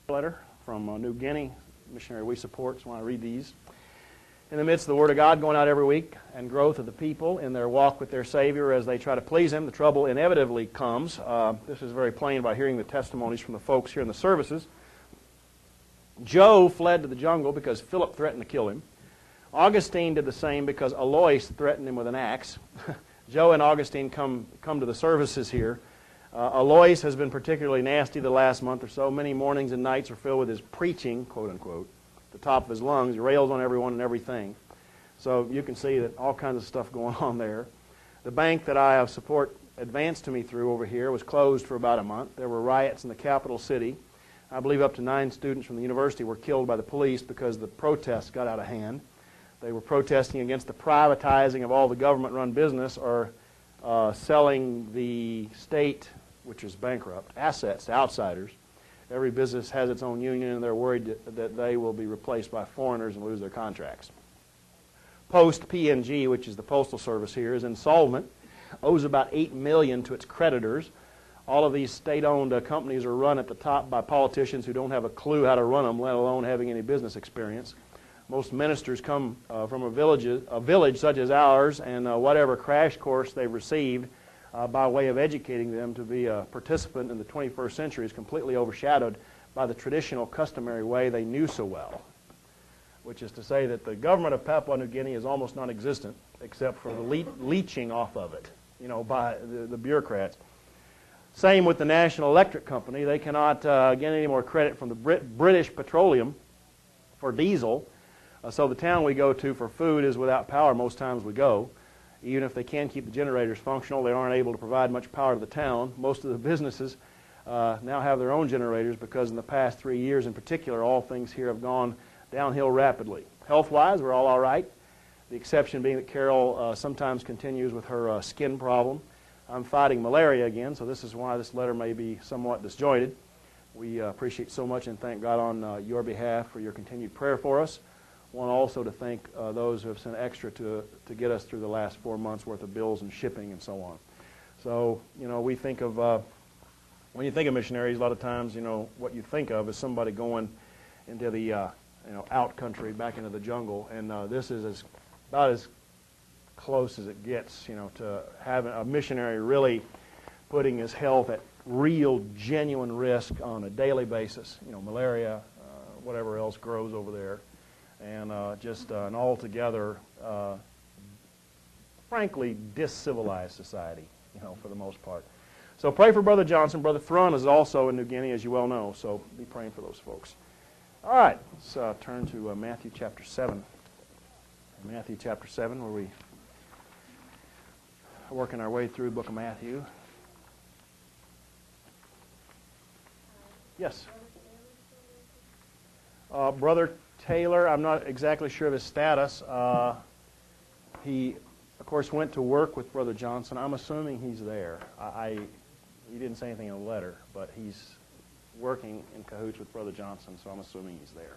letter from New Guinea, missionary we support, so I want to read these. In the midst of the Word of God going out every week and growth of the people in their walk with their Savior as they try to please Him, the trouble inevitably comes. This is very plain by hearing the testimonies from the folks here in the services. Joe fled to the jungle because Philip threatened to kill him. Augustine did the same because Alois threatened him with an axe. Joe and Augustine come to the services here. Alois has been particularly nasty the last month or so. Many mornings and nights are filled with his preaching, quote unquote, at the top of his lungs. He rails on everyone and everything. So you can see that all kinds of stuff going on there. The bank that I support advanced to me through over here was closed for about a month. There were riots in the capital city. I believe up to 9 students from the university were killed by the police because the protests got out of hand. They were protesting against the privatizing of all the government-run business or selling the state, which is bankrupt, assets to outsiders. Every business has its own union, and they're worried that they will be replaced by foreigners and lose their contracts. Post P&G, which is the postal service here, is insolvent, owes about $8 million to its creditors. All of these state-owned companies are run at the top by politicians who don't have a clue how to run them, let alone having any business experience. Most ministers come from a village such as ours, and whatever crash course they've received by way of educating them to be a participant in the 21st century is completely overshadowed by the traditional, customary way they knew so well, which is to say that the government of Papua New Guinea is almost non-existent except for the leeching off of it, by the bureaucrats. Same with the National Electric Company. They cannot get any more credit from the British Petroleum for diesel. So the town we go to for food is without power most times we go. Even if they can keep the generators functional, they aren't able to provide much power to the town. Most of the businesses now have their own generators because in the past 3 years in particular, all things here have gone downhill rapidly. Health-wise, we're all right. The exception being that Carol sometimes continues with her skin problem. I'm fighting malaria again, so this is why this letter may be somewhat disjointed. We appreciate so much and thank God on your behalf for your continued prayer for us. I want also to thank those who have sent extra to get us through the last 4 months' worth of bills and shipping and so on. So, we think of, when you think of missionaries, a lot of times, what you think of is somebody going into the, out country, back into the jungle, and this is about as close as it gets, to having a missionary really putting his health at real, genuine risk on a daily basis. Malaria, whatever else grows over there, and just an altogether, frankly, discivilized society, for the most part. So pray for Brother Johnson. Brother Thrun is also in New Guinea, as you well know, so be praying for those folks. All right, let's turn to Matthew chapter 7. Matthew chapter 7, where we working our way through the book of Matthew. Yes. Brother Taylor, I'm not exactly sure of his status. He, of course, went to work with Brother Johnson. I'm assuming he's there. He didn't say anything in the letter, but he's working in cahoots with Brother Johnson, so I'm assuming he's there.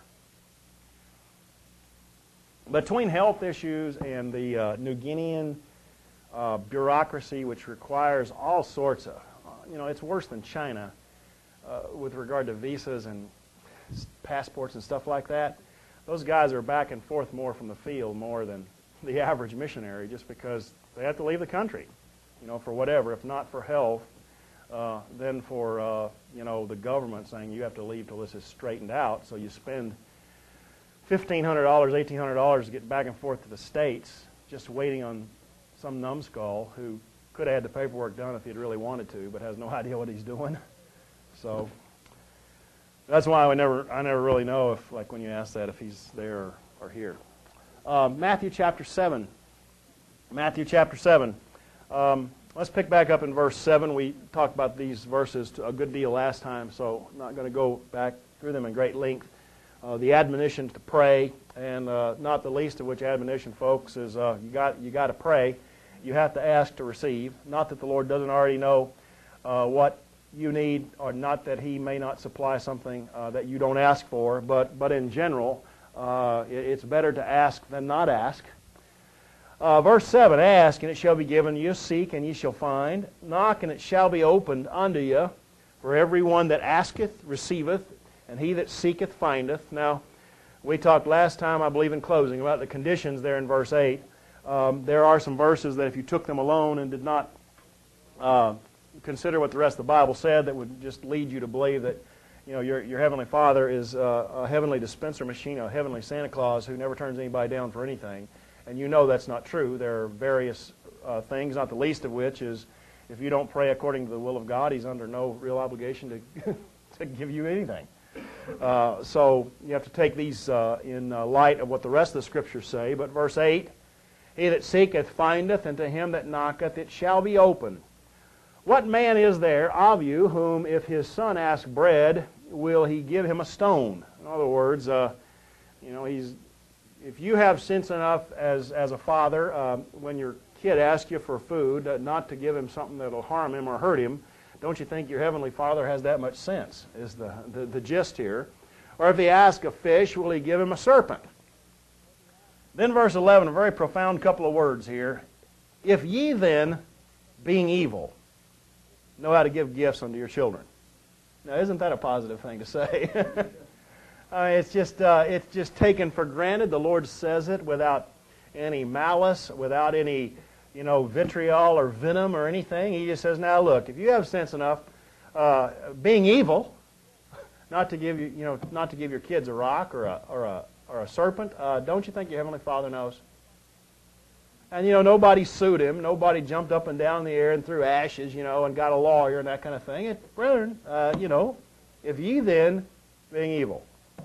Between health issues and the New Guinean bureaucracy, which requires all sorts of, it's worse than China with regard to visas and passports and stuff like that. Those guys are back and forth more from the field more than the average missionary just because they have to leave the country, for whatever. If not for health, then for, the government saying you have to leave till this is straightened out. So you spend $1,500, $1,800 to get back and forth to the States just waiting on some numbskull who could have had the paperwork done if he'd really wanted to, but has no idea what he's doing. So that's why I never really know if, like when you ask that, if he's there or here. Matthew chapter 7. Matthew chapter 7. Let's pick back up in verse 7. We talked about these verses a good deal last time, so I'm not going to go back through them in great length. The admonition to pray, and not the least of which admonition, folks, is you got to pray. You have to ask to receive. Not that the Lord doesn't already know what you need, or not that He may not supply something that you don't ask for, but in general, it's better to ask than not ask. Verse 7, ask, and it shall be given you. Seek, and ye shall find. Knock, and it shall be opened unto you. For everyone that asketh receiveth, and he that seeketh findeth. Now, we talked last time, I believe in closing, about the conditions there in verse 8. There are some verses that if you took them alone and did not consider what the rest of the Bible said, that would just lead you to believe that your Heavenly Father is a heavenly dispenser machine, a heavenly Santa Claus who never turns anybody down for anything. And you know that's not true. There are various things, not the least of which is if you don't pray according to the will of God, He's under no real obligation to, to give you anything. So you have to take these in light of what the rest of the Scriptures say. But verse 8, he that seeketh findeth, and to him that knocketh it shall be opened. What man is there of you whom if his son ask bread, will he give him a stone? In other words, if you have sense enough as a father, when your kid asks you for food, not to give him something that will harm him or hurt him, don't you think your Heavenly Father has that much sense, is the gist here? Or if he asks a fish, will he give him a serpent? Then verse 11, a very profound couple of words here. If ye then, being evil, know how to give gifts unto your children. Now, isn't that a positive thing to say? It's just taken for granted. The Lord says it without any malice, without any vitriol or venom or anything. He just says, now look, if you have sense enough, being evil, not to give your kids a rock or a serpent, don't you think your Heavenly Father knows? And nobody sued him, nobody jumped up and down in the air and threw ashes, and got a lawyer and that kind of thing. Brethren, if ye then, being evil,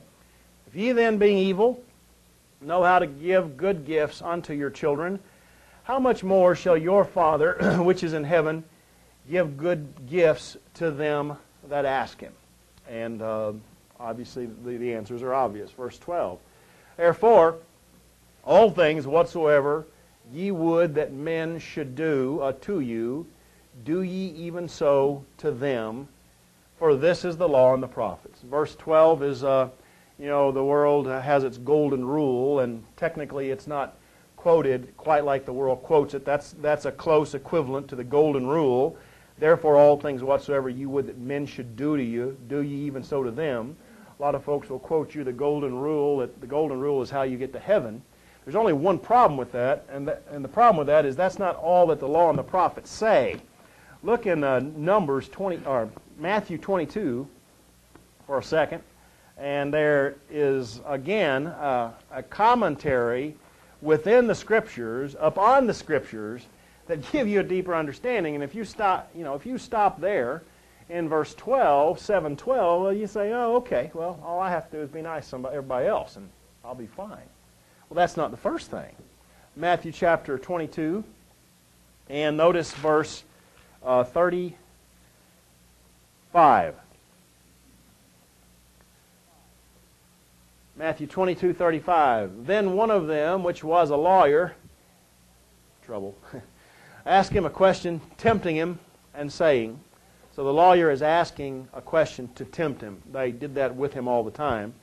know how to give good gifts unto your children, how much more shall your Father, which is in heaven, give good gifts to them that ask Him? And obviously the answers are obvious. Verse 12. Therefore, all things whatsoever ye would that men should do to you, do ye even so to them, for this is the law and the prophets. Verse 12 is, the world has its golden rule, and technically it's not quoted quite like the world quotes it. That's a close equivalent to the golden rule. Therefore, all things whatsoever you would that men should do to you, do ye even so to them. A lot of folks will quote you the golden rule, that the golden rule is how you get to heaven. There's only one problem with that, and the problem with that is that's not all that the law and the prophets say. Look in Numbers 20 or Matthew 22 for a second, and there is again a commentary within the Scriptures upon the Scriptures that give you a deeper understanding. And if you stop there in verse 12, 7:12, well, you say, oh, okay, well, all I have to do is be nice to everybody else, and I'll be fine. Well, that's not the first thing. Matthew chapter 22, and notice verse 35. Matthew 22:35. Then one of them, which was a lawyer, trouble, asked him a question, tempting him, and saying, so the lawyer is asking a question to tempt him. They did that with him all the time.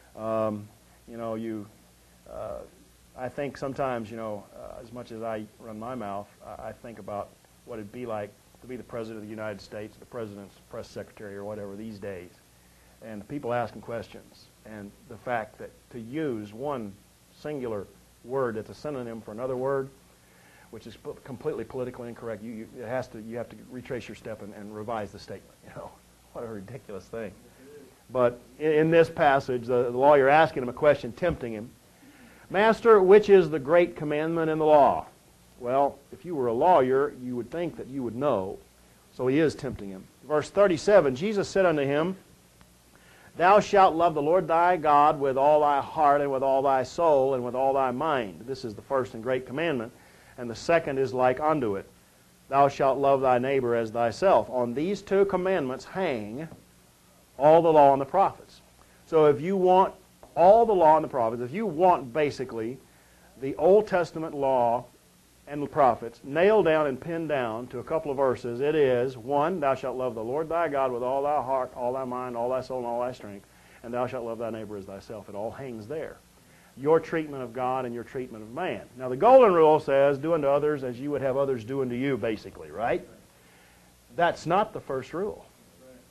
I think sometimes, as much as I run my mouth, I think about what it'd be like to be the President of the United States, the President's press secretary or whatever these days, and the people asking questions, and the fact that to use one singular word that's a synonym for another word, which is completely politically incorrect, you have to retrace your step and revise the statement. What a ridiculous thing. But in this passage, the lawyer asking him a question, tempting him, Master, which is the great commandment in the law? Well, if you were a lawyer, you would think that you would know. So he is tempting him. Verse 37, Jesus said unto him, Thou shalt love the Lord thy God with all thy heart and with all thy soul and with all thy mind. This is the first and great commandment. And the second is like unto it. Thou shalt love thy neighbor as thyself. On these two commandments hang all the law and the prophets. So if you want all the law and the prophets, if you want basically the Old Testament law and the prophets nailed down and pinned down to a couple of verses, it is, 1, thou shalt love the Lord thy God with all thy heart, all thy mind, all thy soul, and all thy strength, and thou shalt love thy neighbor as thyself. It all hangs there. Your treatment of God and your treatment of man. Now the golden rule says, do unto others as you would have others do unto you, basically, right? That's not the first rule.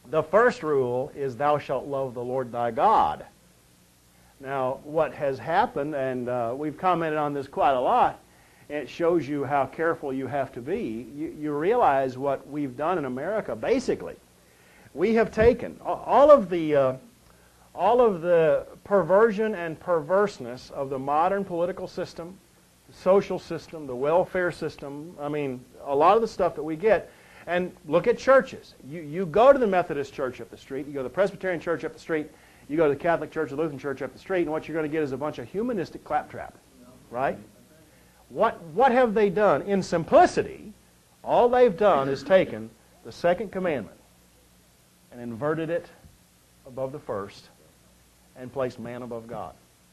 The first rule is thou shalt love the Lord thy God. Now, what has happened, and we've commented on this quite a lot, and it shows you how careful you have to be. You realize what we've done in America, basically. We have taken all of the perversion and perverseness of the modern political system, the social system, the welfare system. I mean, a lot of the stuff that we get. And look at churches. You go to the Methodist church up the street, you go to the Presbyterian church up the street, you go to the Catholic church, the Lutheran church up the street, and what you're going to get is a bunch of humanistic claptrap. Right? What have they done? In simplicity, all they've done is taken the second commandment and inverted it above the first and placed man above God.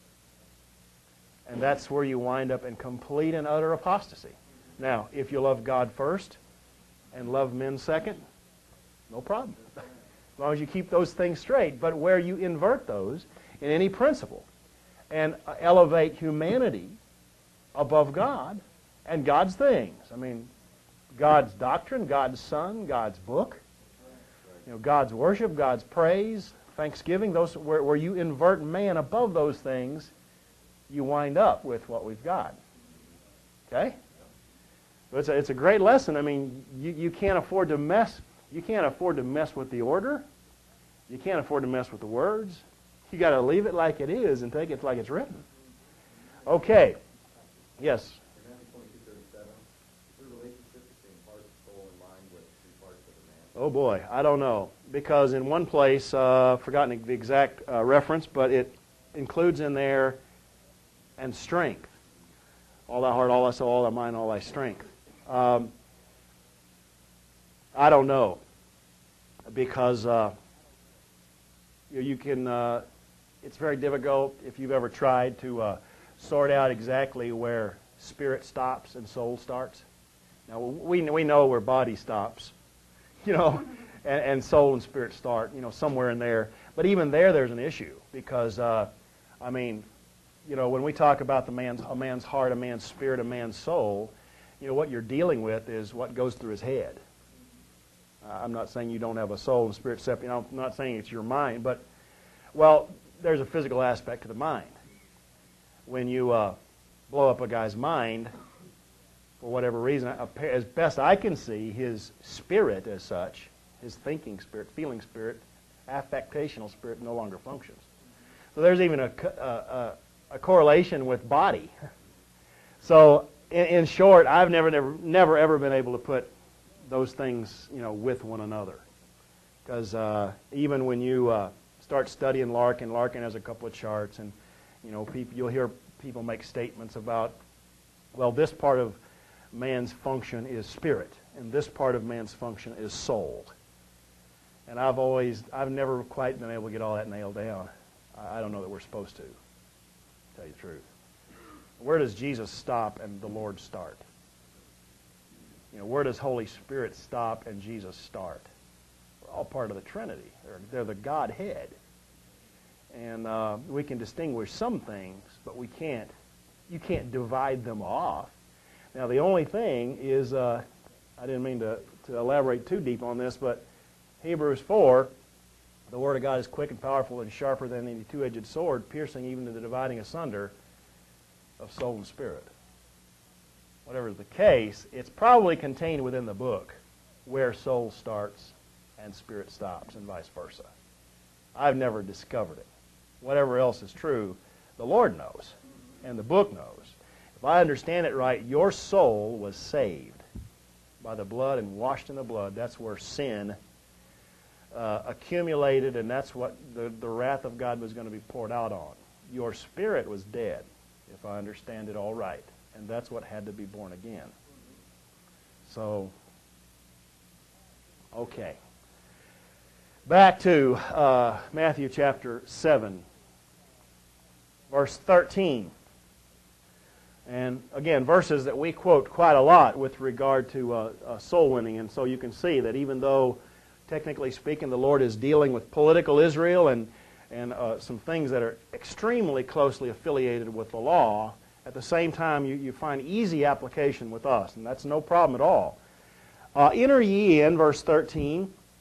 And that's where you wind up in complete and utter apostasy. Now, if you love God first and love men second, no problem. As long as you keep those things straight. But where you invert those in any principle and elevate humanity above God and God's things. I mean, God's doctrine, God's Son, God's book, God's worship, God's praise, thanksgiving, those where you invert man above those things, you wind up with what we've got. Okay? It's a great lesson. I mean, you can't afford to mess. You can't afford to mess with the order. You can't afford to mess with the words. You got to leave it like it is and take it like it's written. Okay. Yes. Oh boy, I don't know, because in one place, forgotten the exact reference, but it includes in there and strength. All thy heart, all thy soul, all thy mind, all thy strength. I don't know, because you can. It's very difficult if you've ever tried to sort out exactly where spirit stops and soul starts. Now we know where body stops, and soul and spirit start, somewhere in there. But even there's an issue because when we talk about a man's heart, a man's spirit, a man's soul, what you're dealing with is what goes through his head. I'm not saying you don't have a soul and spirit separate. I'm not saying it's your mind, but, there's a physical aspect to the mind. When you blow up a guy's mind, for whatever reason, as best I can see, his spirit as such, his thinking spirit, feeling spirit, affectational spirit no longer functions. So there's even a correlation with body. So in short, I've never ever been able to put those things, with one another. Because even when you start studying Larkin has a couple of charts, and you'll hear people make statements about, this part of man's function is spirit, and this part of man's function is soul. And I've never quite been able to get all that nailed down. I don't know that we're supposed to tell you the truth. Where does Jesus stop and the Lord start? Where does Holy Spirit stop and Jesus start? We're all part of the Trinity. They're the Godhead. And we can distinguish some things, but you can't divide them off. Now, the only thing is, I didn't mean to elaborate too deep on this, but Hebrews 4, the Word of God is quick and powerful and sharper than any two-edged sword, piercing even to the dividing asunder of soul and spirit. Whatever is the case, it's probably contained within the book where soul starts and spirit stops and vice versa. I've never discovered it. Whatever else is true, the Lord knows, and the book knows. If I understand it right, your soul was saved by the blood and washed in the blood. That's where sin accumulated, and that's what the wrath of God was going to be poured out on. Your spirit was dead, if I understand it all right, and that's what had to be born again. So, okay. Back to Matthew chapter 7, verse 13. And again, verses that we quote quite a lot with regard to soul winning. And so you can see that even though, technically speaking, the Lord is dealing with political Israel and some things that are extremely closely affiliated with the law, at the same time you find easy application with us, and that's no problem at all. Enter ye in, verse 13,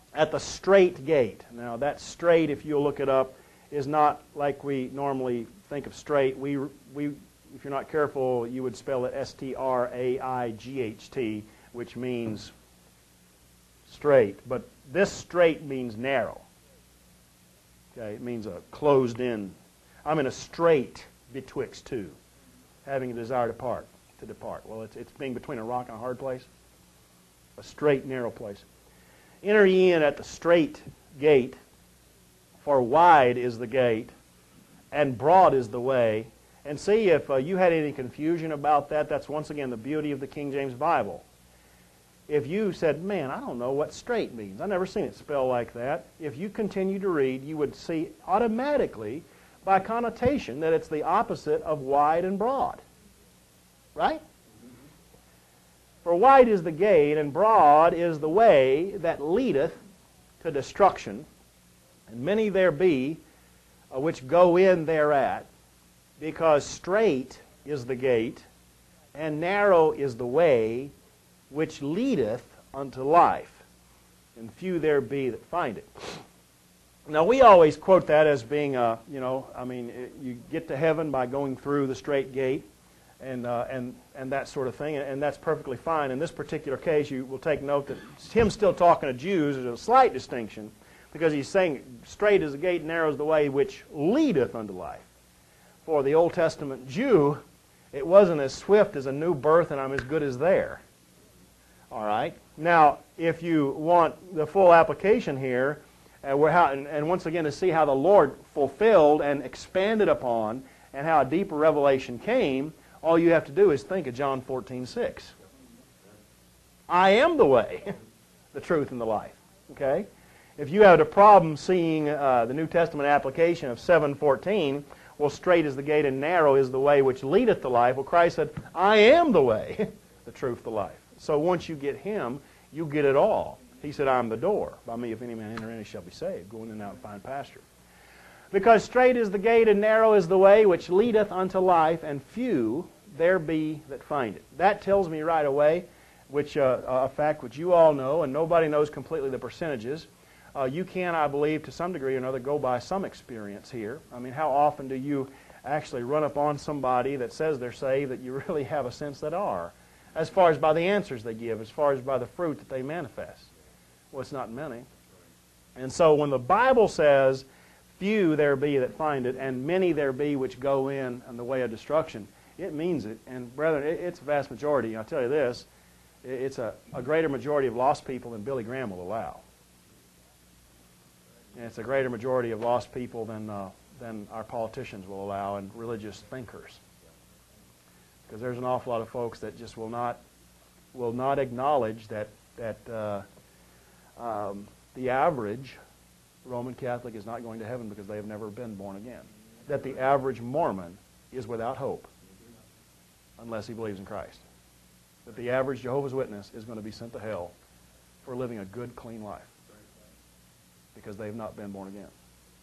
at the strait gate. Now that strait, if you'll look it up, is not like we normally think of straight. If you're not careful, you would spell it S-T-R-A-I-G-H-T, which means straight. But this strait means narrow. Okay, it means a closed in. I'm in a strait betwixt two, having a desire to depart. Well, it's being between a rock and a hard place, a straight, narrow place. Enter ye in at the strait gate, for wide is the gate, and broad is the way. And see, if you had any confusion about that, that's once again the beauty of the King James Bible. If you said, man, I don't know what strait means, I've never seen it spelled like that, if you continue to read, you would see automatically, by connotation, that it's the opposite of wide and broad. Right? For wide is the gate, and broad is the way that leadeth to destruction, and many there be which go in thereat, because strait is the gate, and narrow is the way which leadeth unto life, and few there be that find it. Now, we always quote that as being, you get to heaven by going through the strait gate, and that sort of thing, and that's perfectly fine. In this particular case, you will take note that him still talking to Jews is a slight distinction, because he's saying, straight is the gate, narrow is the way which leadeth unto life. For the Old Testament Jew, it wasn't as swift as a new birth and I'm as good as there. All right? Now, if you want the full application here, and once again to see how the Lord fulfilled and expanded upon, and how a deeper revelation came, all you have to do is think of John 14:6. I am the way, the truth, and the life. Okay? If you have a problem seeing the New Testament application of 7:14, well, straight is the gate and narrow is the way which leadeth to life. Well, Christ said, I am the way, the truth, the life. So once you get Him, you get it all. He said, I am the door. By me, if any man enter in, he shall be saved. Go in and out and find pasture. Because straight is the gate and narrow is the way which leadeth unto life, and few there be that find it. That tells me right away, which a fact which you all know, and nobody knows completely the percentages. You can, I believe, to some degree or another, go by some experience here. I mean, how often do you actually run up on somebody that says they're saved that you really have a sense that are? As far as by the answers they give, as far as by the fruit that they manifest. Well, it's not many. And so when the Bible says, few there be that find it, and many there be which go in the way of destruction, it means it. And brethren, it's a vast majority. I'll tell you this, it's a greater majority of lost people than Billy Graham will allow. And it's a greater majority of lost people than our politicians will allow, and religious thinkers. Because there's an awful lot of folks that just will not acknowledge that the average Roman Catholic is not going to heaven because they have never been born again. That the average Mormon is without hope unless he believes in Christ. That the average Jehovah's Witness is going to be sent to hell for living a good, clean life because they have not been born again.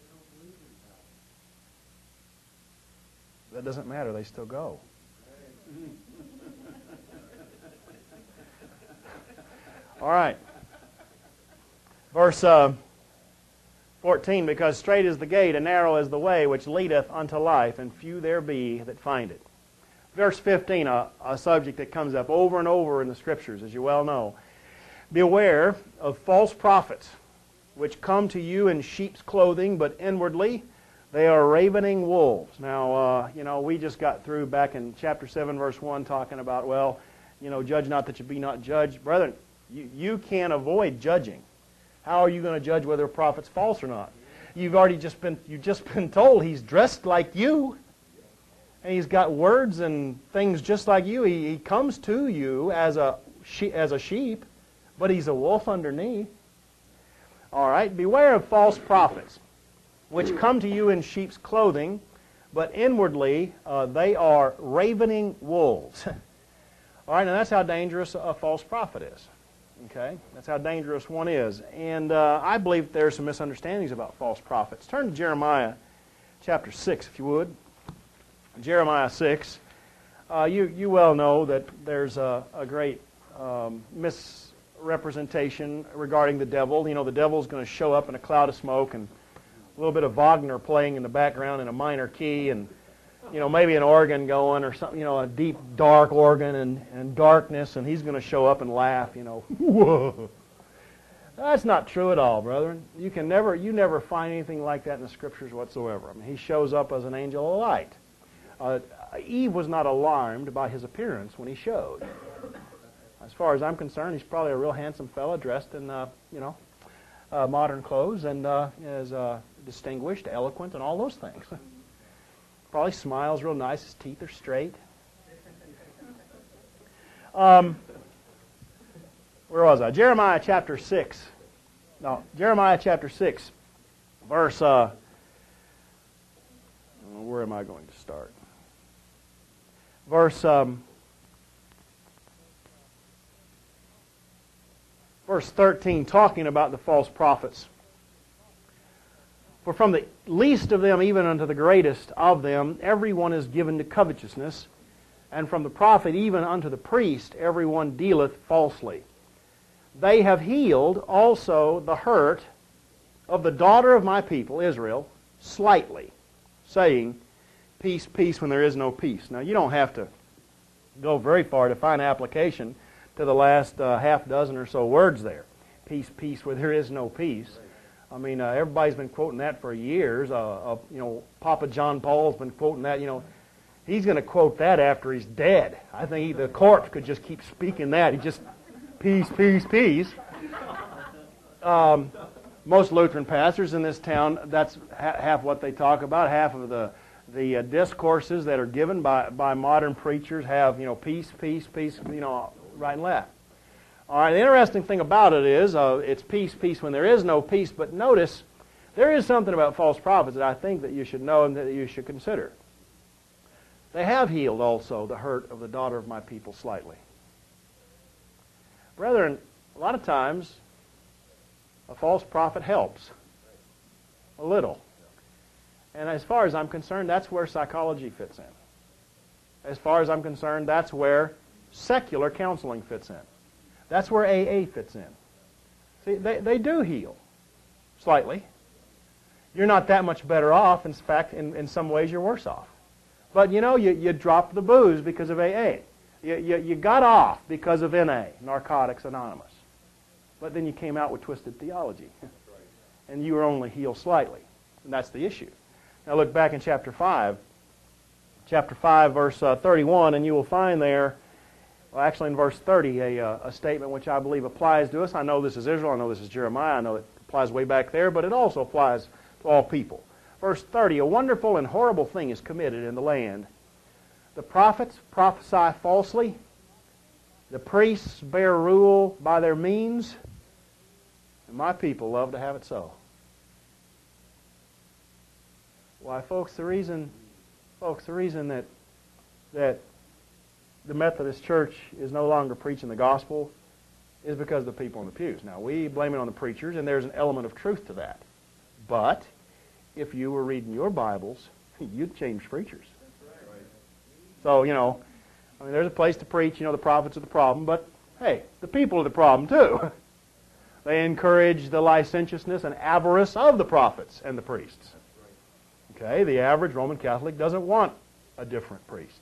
That doesn't matter. They still go. All right. Verse 14, because straight is the gate and narrow is the way which leadeth unto life, and few there be that find it. Verse 15, a subject that comes up over and over in the Scriptures, as you well know. Beware of false prophets, which come to you in sheep's clothing, but inwardly they are ravening wolves. Now, we just got through back in chapter 7, verse 1, talking about, judge not that you be not judged. Brethren, you can't avoid judging. How are you going to judge whether a prophet's false or not? You've just been told he's dressed like you, and he's got words and things just like you. He comes to you as a sheep, but he's a wolf underneath. All right, beware of false prophets, which come to you in sheep's clothing, but inwardly they are ravening wolves. All right, now that's how dangerous a false prophet is. Okay, that's how dangerous one is. And I believe there are some misunderstandings about false prophets. Turn to Jeremiah chapter 6, if you would. Jeremiah 6. You well know that there's a great representation regarding the devil. You know, the devil's going to show up in a cloud of smoke and a little bit of Wagner playing in the background in a minor key, and you know, maybe an organ going or something, you know, a deep dark organ and darkness, and he's going to show up and laugh, you know. Whoa. That's not true at all, brethren. You never find anything like that in the Scriptures whatsoever. I mean, he shows up as an angel of light. Eve was not alarmed by his appearance when he showed. As far as I'm concerned, he's probably a real handsome fellow dressed in, modern clothes and is distinguished, eloquent, and all those things. Probably smiles real nice. His teeth are straight. Where was I? Jeremiah chapter 6. No, Jeremiah chapter 6, verse... where am I going to start? Verse 13, talking about the false prophets. For from the least of them even unto the greatest of them, everyone is given to covetousness, and from the prophet even unto the priest, everyone dealeth falsely. They have healed also the hurt of the daughter of my people, Israel, slightly, saying, peace, peace, when there is no peace. Now, you don't have to go very far to find application to the last half dozen or so words there. Peace, peace, where there is no peace. I mean, everybody's been quoting that for years. Papa John Paul's been quoting that. You know, he's going to quote that after he's dead. I think the corpse could just keep speaking that. He just, peace, peace, peace. Most Lutheran pastors in this town, that's half what they talk about. Half of the discourses that are given by modern preachers have, peace, peace, peace, right and left. All right, the interesting thing about it is it's peace, peace when there is no peace, but notice there is something about false prophets that I think that you should know and that you should consider. They have healed also the hurt of the daughter of my people slightly. Brethren, a lot of times a false prophet helps a little. And as far as I'm concerned, that's where psychology fits in. As far as I'm concerned, that's where secular counseling fits in. That's where AA fits in. See, they do heal slightly. You're not that much better off. In fact, in some ways, you're worse off. But, you dropped the booze because of AA. You got off because of NA, Narcotics Anonymous. But then you came out with twisted theology. And you were only healed slightly. And that's the issue. Now look back in chapter 5. Chapter 5, verse 31, and you will find there, well, actually in verse 30, a statement which I believe applies to us. I know this is Israel. I know this is Jeremiah. I know it applies way back there, but it also applies to all people. Verse 30, a wonderful and horrible thing is committed in the land. The prophets prophesy falsely. The priests bear rule by their means. And my people love to have it so. Why, folks, the reason that the Methodist Church is no longer preaching the gospel is because of the people in the pews. Now, we blame it on the preachers, and there's an element of truth to that. But if you were reading your Bibles, you'd change preachers. So, there's a place to preach, the prophets are the problem, but hey, the people are the problem too. They encourage the licentiousness and avarice of the prophets and the priests. Okay, the average Roman Catholic doesn't want a different priest.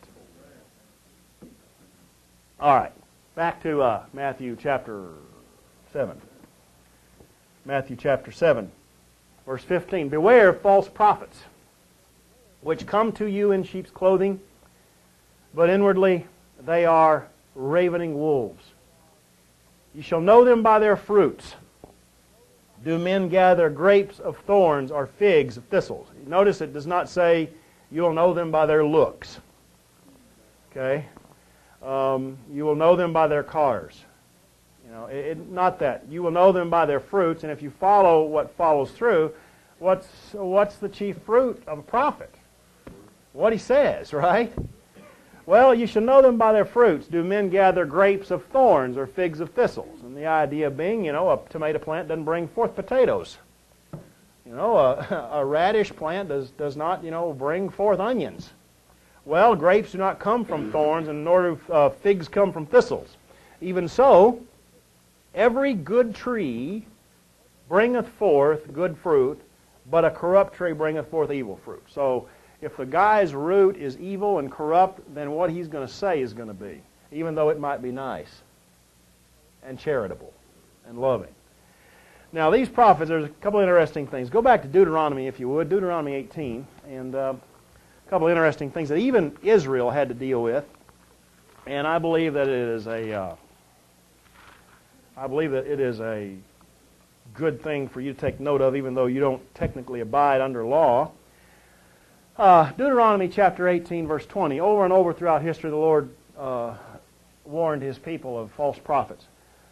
All right, back to Matthew chapter 7. Matthew chapter 7, verse 15. Beware of false prophets, which come to you in sheep's clothing, but inwardly they are ravening wolves. You shall know them by their fruits. Do men gather grapes of thorns or figs of thistles? Notice it does not say you'll know them by their looks. Okay? You will know them by their cars. Not that. You will know them by their fruits, and if you follow what follows through, what's the chief fruit of a prophet? What he says, right? Well, you shall know them by their fruits. Do men gather grapes of thorns or figs of thistles? And the idea being, a tomato plant doesn't bring forth potatoes. A radish plant does not, bring forth onions. Well, grapes do not come from thorns, and nor do figs come from thistles. Even so, Every good tree bringeth forth good fruit, but a corrupt tree bringeth forth evil fruit. So if the guy's root is evil and corrupt, then what he's going to say is going to be, even though it might be nice and charitable and loving. Now, these prophets, there's a couple interesting things. Go back to Deuteronomy, if you would, Deuteronomy 18, and a couple of interesting things that even Israel had to deal with. And I believe that it is a good thing for you to take note of, even though you don't technically abide under law. Deuteronomy chapter 18, verse 20. Over and over throughout history, the Lord warned His people of false prophets.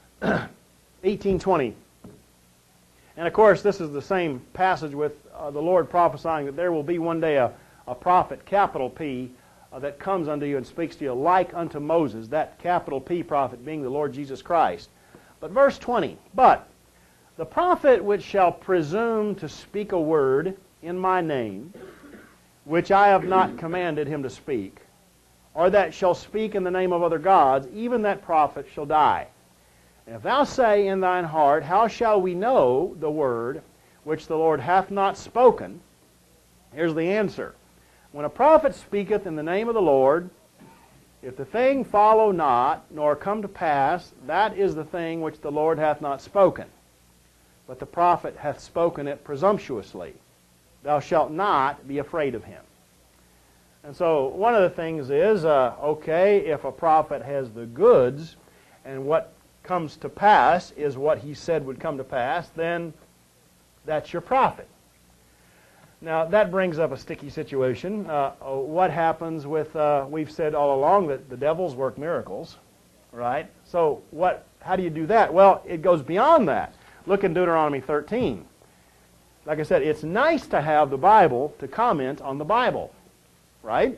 18:20. And of course, this is the same passage with the Lord prophesying that there will be one day a prophet, capital P, that comes unto you and speaks to you like unto Moses, that capital P prophet being the Lord Jesus Christ. But verse 20, but the prophet which shall presume to speak a word in my name, which I have not commanded him to speak, or that shall speak in the name of other gods, even that prophet shall die. And if thou say in thine heart, how shall we know the word which the Lord hath not spoken? Here's the answer. When a prophet speaketh in the name of the Lord, if the thing follow not, nor come to pass, that is the thing which the Lord hath not spoken. But the prophet hath spoken it presumptuously. Thou shalt not be afraid of him. And so one of the things is, okay, if a prophet has the goods, and what comes to pass is what he said would come to pass, then that's your prophet. Now, that brings up a sticky situation. What happens with, we've said all along that the devils work miracles, right? So how do you do that? Well, it goes beyond that. Look in Deuteronomy 13. Like I said, it's nice to have the Bible to comment on the Bible, right?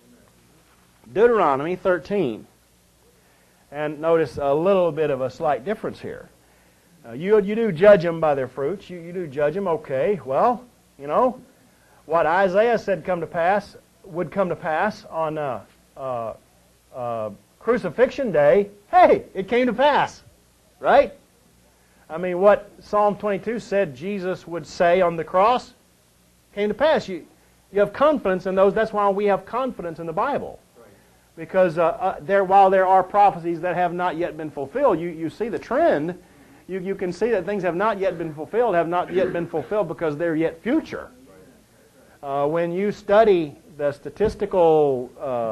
Deuteronomy 13. And notice a little bit of a slight difference here. You do judge them by their fruits. You do judge them, okay. Well, you know, what Isaiah said would come to pass on crucifixion day, hey, it came to pass, right? I mean, what Psalm 22 said Jesus would say on the cross came to pass. You have confidence in those. That's why we have confidence in the Bible. Because while there are prophecies that have not yet been fulfilled, you see the trend. You can see that things have not yet been fulfilled because they're yet future. When you study the statistical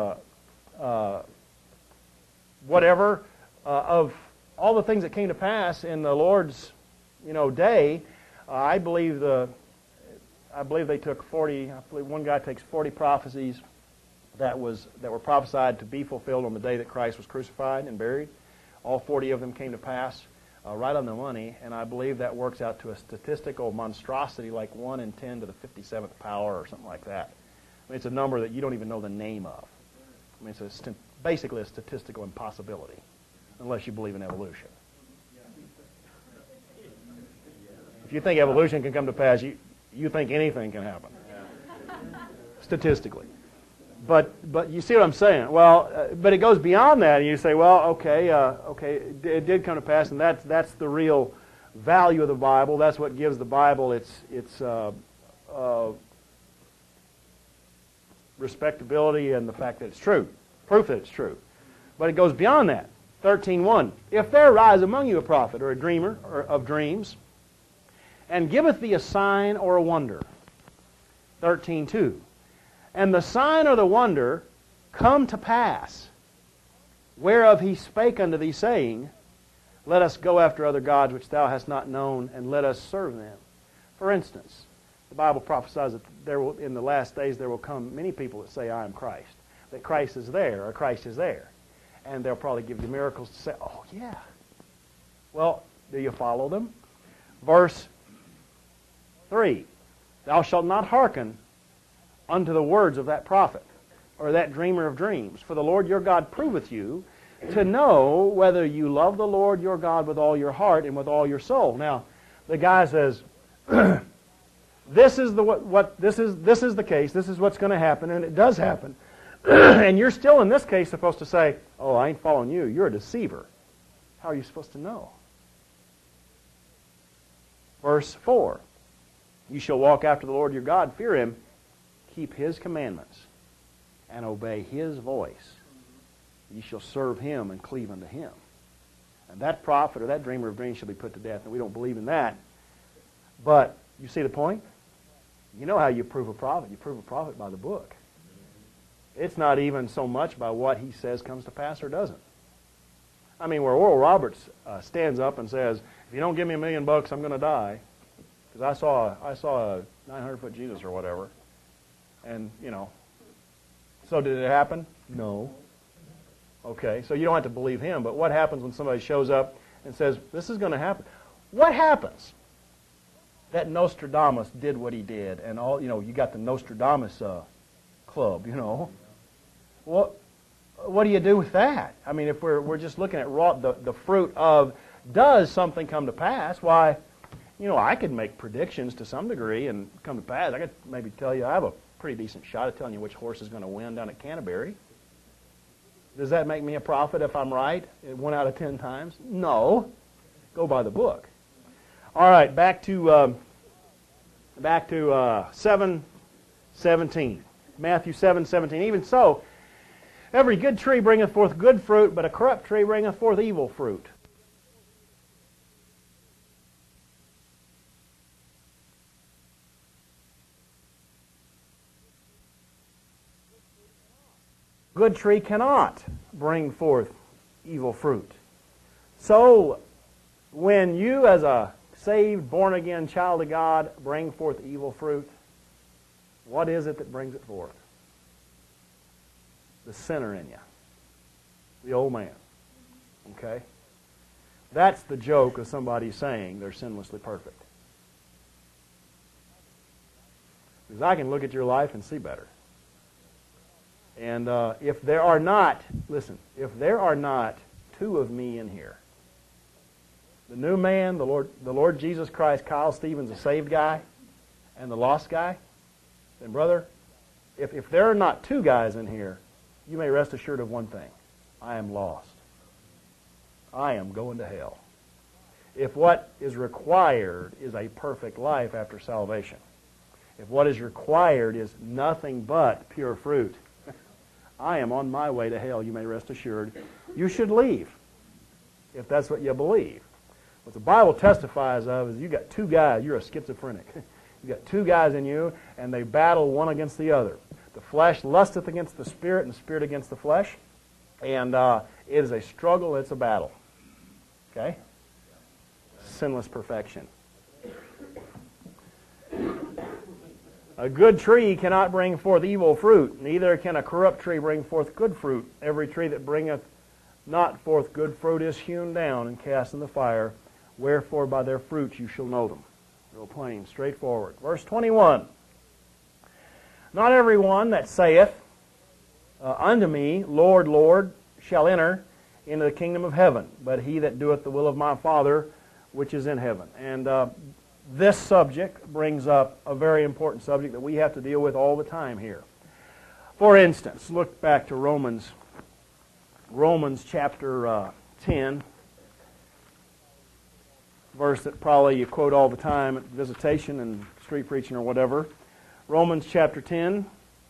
of all the things that came to pass in the Lord's day, I believe they took 40. I believe one guy takes 40 prophecies that were prophesied to be fulfilled on the day that Christ was crucified and buried. All 40 of them came to pass right on the money, and I believe that works out to a statistical monstrosity like 1 in 10 to the 57th power or something like that. I mean, it's a number that you don't even know the name of. I mean, it's basically a statistical impossibility, unless you believe in evolution. If you think evolution can come to pass, you think anything can happen, statistically. But you see what I'm saying? Well, but it goes beyond that, and you say, well, okay, it did come to pass, and that's the real value of the Bible. That's what gives the Bible its respectability and the fact that it's true, proof that it's true. But it goes beyond that. 13:1. If there arise among you a prophet or a dreamer of dreams, and giveth thee a sign or a wonder. 13:2. And the sign or the wonder come to pass, whereof he spake unto thee, saying, let us go after other gods which thou hast not known, and let us serve them. For instance, the Bible prophesies that in the last days there will come many people that say, I am Christ. That Christ is there, or Christ is there. And they'll probably give you miracles to say, oh yeah. Well, do you follow them? Verse 3. Thou shalt not hearken unto the words of that prophet, or that dreamer of dreams. For the Lord your God proveth you to know whether you love the Lord your God with all your heart and with all your soul. Now, the guy says, this is the case, this is what's going to happen, and it does happen. And you're still in this case supposed to say, oh, I ain't following you, you're a deceiver. How are you supposed to know? Verse 4, you shall walk after the Lord your God, fear Him, keep His commandments, and obey His voice. Ye shall serve Him and cleave unto Him. And that prophet or that dreamer of dreams shall be put to death. And we don't believe in that. But you see the point? You know how you prove a prophet. You prove a prophet by the book. It's not even so much by what he says comes to pass or doesn't. I mean, where Oral Roberts stands up and says, if you don't give me $1 million, I'm going to die. Because I saw a 900-foot Jesus or whatever. And, you know. So did it happen? No. Okay, so you don't have to believe him. But what happens when somebody shows up and says, this is going to happen? What happens? That Nostradamus did what he did. And all, you know, you got the Nostradamus club, you know. What do you do with that? I mean, if we're just looking at the fruit of, does something come to pass? Why, you know, I could make predictions to some degree and come to pass. I could maybe tell you, I have a pretty decent shot at telling you which horse is going to win down at Canterbury. Does that make me a prophet if I'm right 1 out of 10 times? No. Go by the book. All right, back to 7:17. Matthew 7:17. Even so, every good tree bringeth forth good fruit, but a corrupt tree bringeth forth evil fruit. Good tree cannot bring forth evil fruit. So, when you as a saved, born-again child of God bring forth evil fruit, what is it that brings it forth? The sinner in you. The old man. Okay? That's the joke of somebody saying they're sinlessly perfect. Because I can look at your life and see better. And if there are not, listen, if there are not two of me in here, the new man, the Lord Jesus Christ, Kyle Stevens, a saved guy, and the lost guy, then brother, if there are not two guys in here, you may rest assured of one thing. I am lost. I am going to hell. If what is required is a perfect life after salvation, if what is required is nothing but pure fruit, I am on my way to hell, you may rest assured. You should leave, if that's what you believe. What the Bible testifies of is you got two guys, you're a schizophrenic. You got two guys in you, and they battle one against the other. The flesh lusteth against the spirit, and the spirit against the flesh. And it is a struggle, it's a battle. Okay? Sinless perfection. A good tree cannot bring forth evil fruit, neither can a corrupt tree bring forth good fruit. Every tree that bringeth not forth good fruit is hewn down and cast in the fire. Wherefore by their fruits you shall know them. Real plain, straightforward. Verse 21. Not every one that saith unto me, Lord, Lord, shall enter into the kingdom of heaven, but he that doeth the will of my Father which is in heaven. And this subject brings up a very important subject that we have to deal with all the time here. For instance, look back to Romans chapter 10, verse that probably you quote all the time at visitation and street preaching or whatever. Romans chapter 10.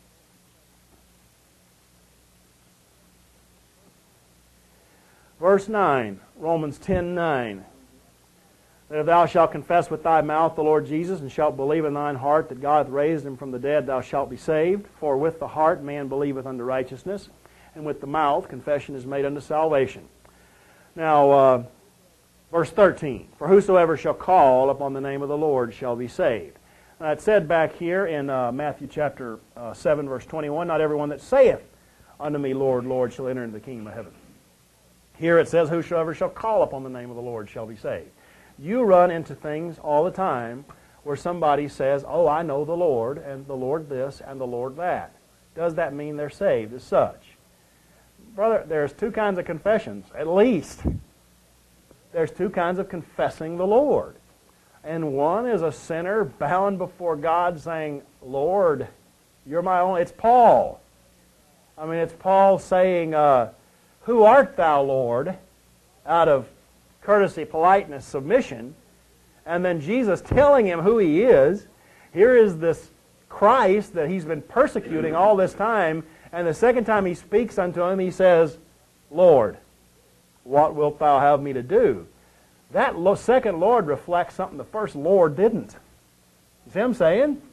Verse 9. Romans 10:9. That if thou shalt confess with thy mouth the Lord Jesus, and shalt believe in thine heart that God hath raised him from the dead, thou shalt be saved. For with the heart man believeth unto righteousness, and with the mouth confession is made unto salvation. Now, verse 13. For whosoever shall call upon the name of the Lord shall be saved. Now, it said back here in Matthew chapter 7, verse 21, not everyone that saith unto me, Lord, Lord, shall enter into the kingdom of heaven. Here it says, whosoever shall call upon the name of the Lord shall be saved. You run into things all the time where somebody says, oh, I know the Lord, and the Lord this, and the Lord that. Does that mean they're saved as such? Brother, there's two kinds of confessions, at least. There's two kinds of confessing the Lord. And one is a sinner bound before God saying, Lord, you're my only... It's Paul. I mean, it's Paul saying, who art thou, Lord? Out of courtesy, politeness, submission. And then Jesus telling him who he is. Here is this Christ that he's been persecuting all this time. And the second time he speaks unto him, he says, Lord, what wilt thou have me to do? That second Lord reflects something the first Lord didn't. You see what I'm saying?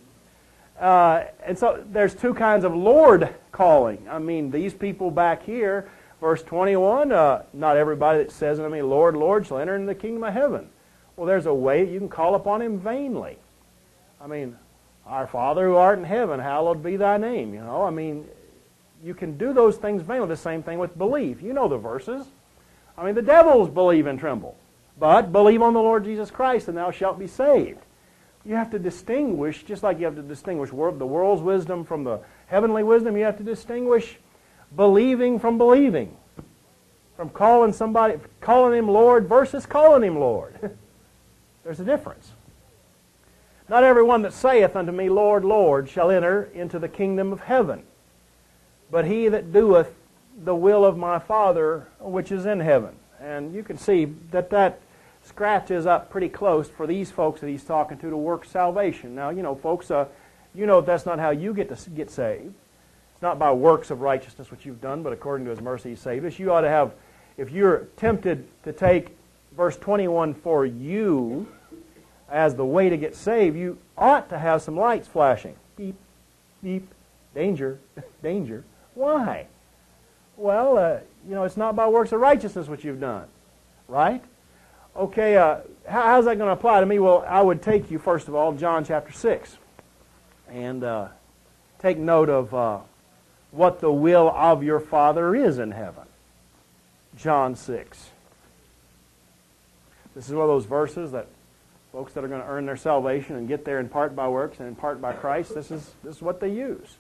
And so there's two kinds of Lord calling. I mean, these people back here, verse 21, not everybody that says unto me, Lord, Lord, shall enter into the kingdom of heaven. Well, there's a way you can call upon him vainly. I mean, our Father who art in heaven, hallowed be thy name. You know, I mean, you can do those things vainly. The same thing with belief. You know the verses. I mean, the devils believe and tremble. But believe on the Lord Jesus Christ, and thou shalt be saved. You have to distinguish, just like you have to distinguish the world's wisdom from the heavenly wisdom, you have to distinguish believing from believing. From calling him Lord versus calling him Lord. There's a difference. Not everyone that saith unto me, Lord, Lord, shall enter into the kingdom of heaven, but he that doeth the will of my Father which is in heaven. And you can see that scratches up pretty close for these folks that he's talking to work salvation. Now, you know, folks, you know that's not how you get saved. It's not by works of righteousness which you've done, but according to his mercy he saved us. You ought to have, if you're tempted to take verse 21 for you as the way to get saved, you ought to have some lights flashing. Beep, beep, danger, danger. Why? Well, you know, it's not by works of righteousness which you've done, right? Okay, how's that going to apply to me? Well, I would take you, first of all, John chapter 6, and take note of what the will of your Father is in heaven. John 6. This is one of those verses that folks that are going to earn their salvation and get there in part by works and in part by Christ, this is what they use.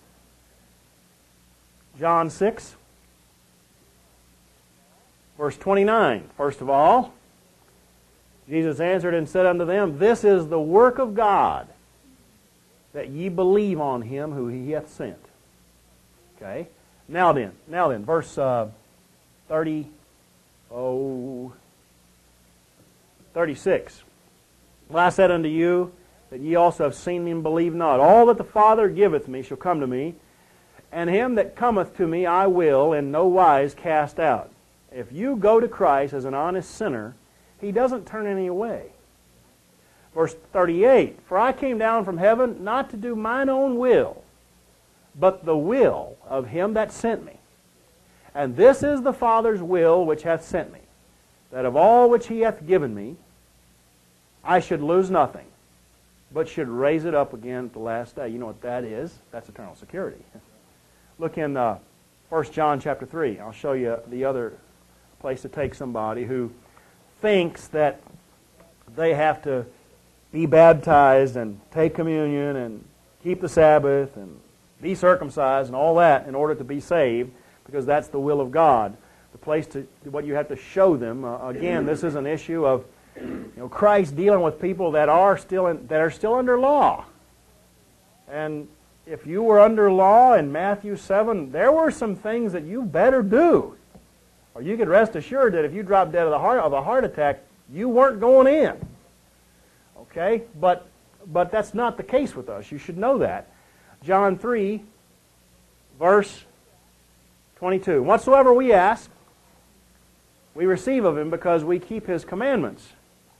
John 6, verse 29. First of all, Jesus answered and said unto them, This is the work of God, that ye believe on him who he hath sent. Okay? Now then, verse 36. Well, I said unto you, that ye also have seen me and believe not. All that the Father giveth me shall come to me, and him that cometh to me I will in no wise cast out. If you go to Christ as an honest sinner, he doesn't turn any away. Verse 38, For I came down from heaven not to do mine own will, but the will of him that sent me. And this is the Father's will which hath sent me, that of all which he hath given me, I should lose nothing, but should raise it up again at the last day. You know what that is? That's eternal security. Look in 1 John chapter 3. I'll show you the other place to take somebody who thinks that they have to be baptized and take communion and keep the Sabbath and be circumcised and all that in order to be saved, because that's the will of God. The place to what you have to show them. Again, this is an issue of Christ dealing with people that are still under law. And if you were under law in Matthew 7, there were some things that you better do. Or you could rest assured that if you dropped dead of a heart attack, you weren't going in. Okay? But that's not the case with us. You should know that. John 3, verse 22. Whatsoever we ask, we receive of him because we keep his commandments.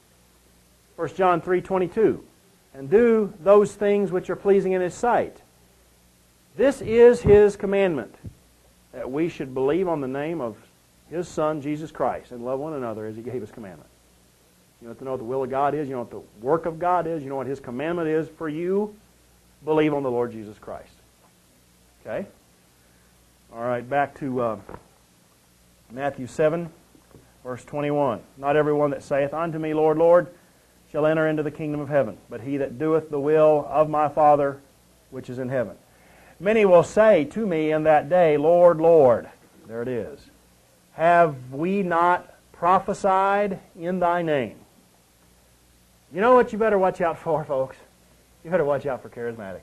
1 John 3:22. And do those things which are pleasing in his sight. This is his commandment, that we should believe on the name of his Son, Jesus Christ, and love one another as he gave his commandment. You want to know what the will of God is? You know what the work of God is? You know what his commandment is for you? Believe on the Lord Jesus Christ. Okay? All right, back to Matthew 7, verse 21. Not everyone that saith unto me, Lord, Lord, shall enter into the kingdom of heaven, but he that doeth the will of my Father which is in heaven. Many will say to me in that day, Lord, Lord, there it is, have we not prophesied in thy name? You know what you better watch out for, folks? You better watch out for charismatics.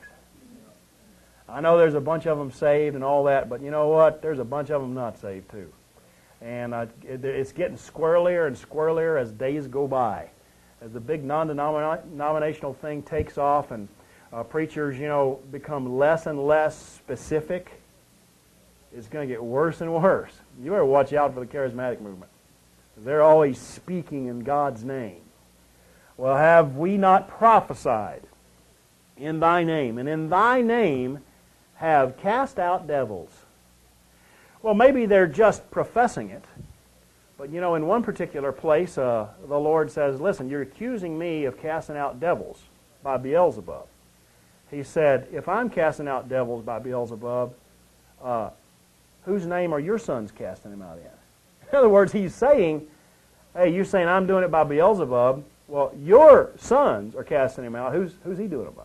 I know there's a bunch of them saved and all that, but you know what? There's a bunch of them not saved too. And it's getting squirrelier and squirrelier as days go by. as the big non-denominational thing takes off and preachers, become less and less specific, it's going to get worse and worse. You better watch out for the charismatic movement. They're always speaking in God's name. Well, have we not prophesied in thy name, and in thy name have cast out devils? Well, maybe they're just professing it. But, in one particular place, the Lord says, listen, you're accusing me of casting out devils by Beelzebub. He said, if I'm casting out devils by Beelzebub, whose name are your sons casting them out in? In other words, he's saying, hey, you're saying I'm doing it by Beelzebub. Well, your sons are casting him out. Who's he doing it by?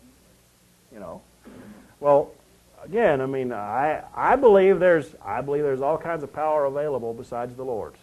Well, again, I believe there's all kinds of power available besides the Lord's.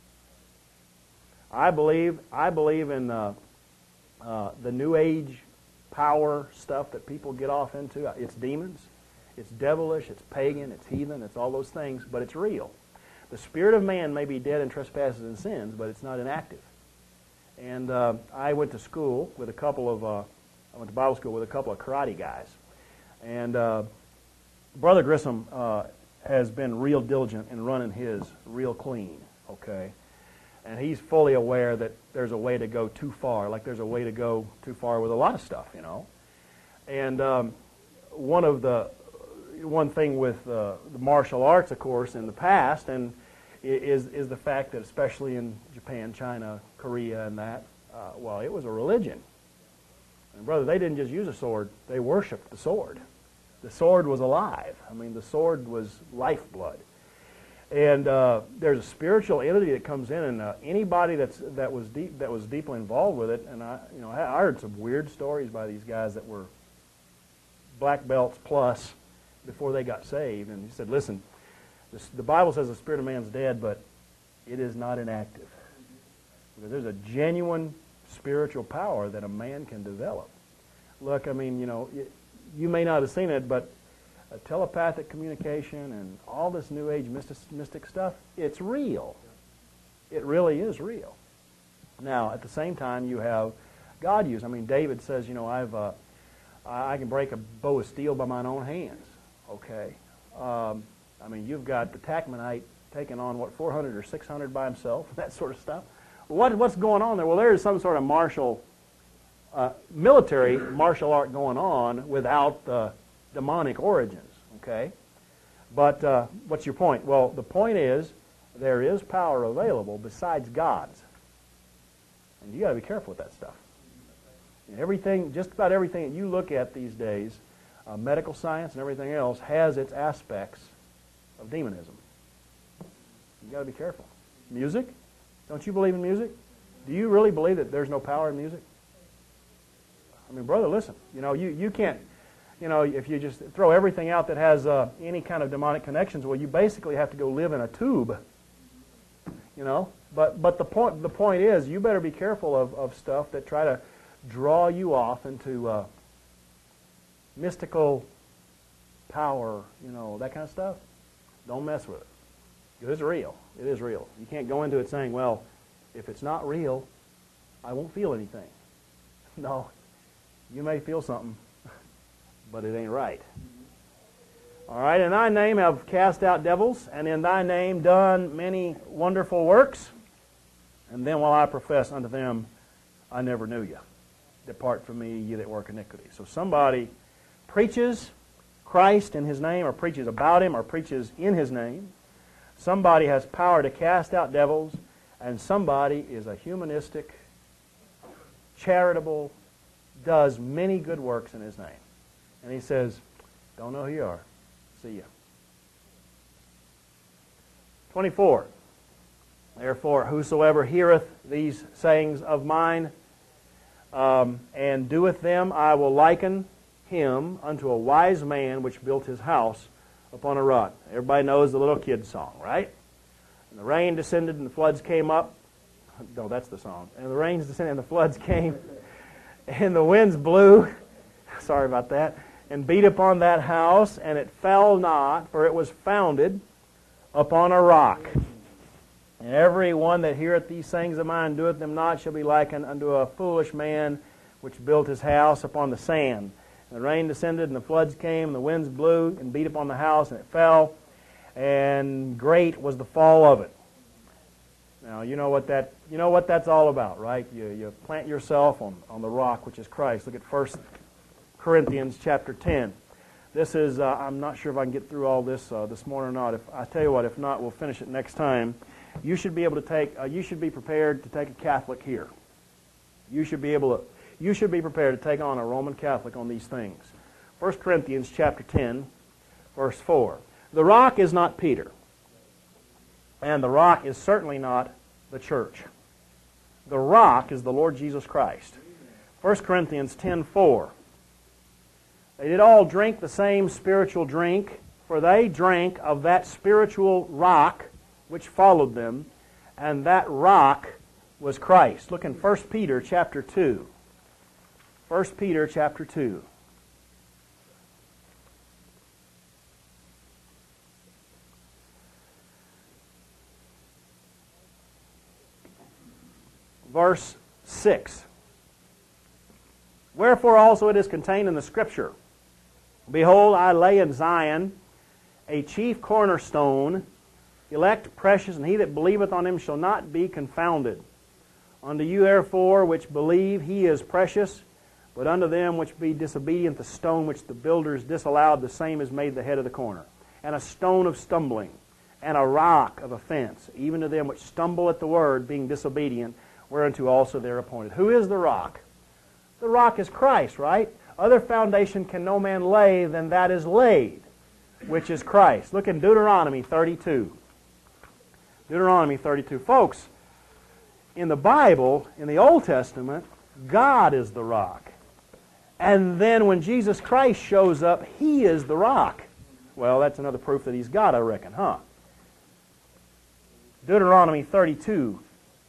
I believe in the New Age power stuff that people get off into. It's demons, it's devilish, it's pagan, it's heathen, it's all those things, but it's real. The spirit of man may be dead in trespasses and sins, but it's not inactive. And I went to school with I went to Bible school with a couple of karate guys. And Brother Grissom has been real diligent in running his real clean, okay? And he's fully aware that there's a way to go too far, like there's a way to go too far with a lot of stuff, And one thing with the martial arts, of course, in the past, and is the fact that especially in Japan, China, Korea, and that, it was a religion. And brother, they didn't just use a sword, they worshipped the sword. The sword was alive. The sword was lifeblood. And there's a spiritual entity that comes in, and anybody that was deeply involved with it, and I heard some weird stories by these guys that were black belts plus before they got saved. And he said, listen, the Bible says the spirit of man's dead, but it is not inactive. Because there's a genuine spiritual power that a man can develop. Look, you may not have seen it, but telepathic communication and all this New Age mystic stuff, it's real. It really is real. Now, at the same time, you have God use. David says, I can break a bow of steel by mine own hands. Okay. You've got the Tachmonite taking on, 400 or 600 by himself, that sort of stuff. What's going on there? Well, there is some sort of military martial art going on without the demonic origins, okay? But what's your point? Well, the point is there is power available besides God's. And you got to be careful with that stuff. Just about everything that you look at these days, medical science and everything else, has its aspects of demonism. You got to be careful. Music? Don't you believe in music? Do you really believe that there's no power in music? Brother, listen. You can't. If you just throw everything out that has any kind of demonic connections, well, you basically have to go live in a tube. But the point is, you better be careful of stuff that try to draw you off into mystical power, that kind of stuff. Don't mess with it. It's real. It is real. You can't go into it saying, well, if it's not real, I won't feel anything. No, you may feel something, but it ain't right. All right, in thy name have cast out devils, and in thy name done many wonderful works. And then will I profess unto them, I never knew you. Depart from me, ye that work iniquity. So somebody preaches Christ in his name, or preaches about him, or preaches in his name. Somebody has power to cast out devils, and somebody is a humanistic, charitable, does many good works in his name. And he says, don't know who you are. See ya. 24. Therefore, whosoever heareth these sayings of mine, and doeth them, I will liken him unto a wise man which built his house upon a rock. Everybody knows the little kid song, right? And the rain descended and the floods came up. No, that's the song. And the rains descended and the floods came. And the winds blew. Sorry about that. And beat upon that house, and it fell not, for it was founded upon a rock. And every one that heareth these sayings of mine and doeth them not shall be likened unto a foolish man which built his house upon the sand. And the rain descended, and the floods came, and the winds blew and beat upon the house, and it fell, and great was the fall of it. Now you know what that's all about, right? You plant yourself on the rock, which is Christ. Look at 1 Corinthians chapter 10. This is I'm not sure if I can get through all this this morning or not. If I tell you what, if not, we'll finish it next time. You should be able to take. You should be prepared to take a Catholic here. You should be prepared to take on a Roman Catholic on these things. 1 Corinthians chapter 10, verse 4. The rock is not Peter, and the rock is certainly not the church. The rock is the Lord Jesus Christ. 1 Corinthians 10:4. They did all drink the same spiritual drink, for they drank of that spiritual rock which followed them, and that rock was Christ. Look in 1 Peter chapter 2. 1 Peter chapter 2. Verse 6. Wherefore also it is contained in the Scripture, Behold, I lay in Zion a chief cornerstone, elect, precious, and he that believeth on him shall not be confounded. Unto you therefore which believe, he is precious, but unto them which be disobedient, the stone which the builders disallowed, the same is made the head of the corner, and a stone of stumbling, and a rock of offense, even to them which stumble at the word, being disobedient, whereunto also they are appointed. Who is the rock? The rock is Christ, right? Other foundation can no man lay than that is laid, which is Christ. Look in Deuteronomy 32. Deuteronomy 32. Folks, in the Bible, in the Old Testament, God is the rock. And then when Jesus Christ shows up, He is the rock. Well, that's another proof that He's God, I reckon, huh? Deuteronomy 32,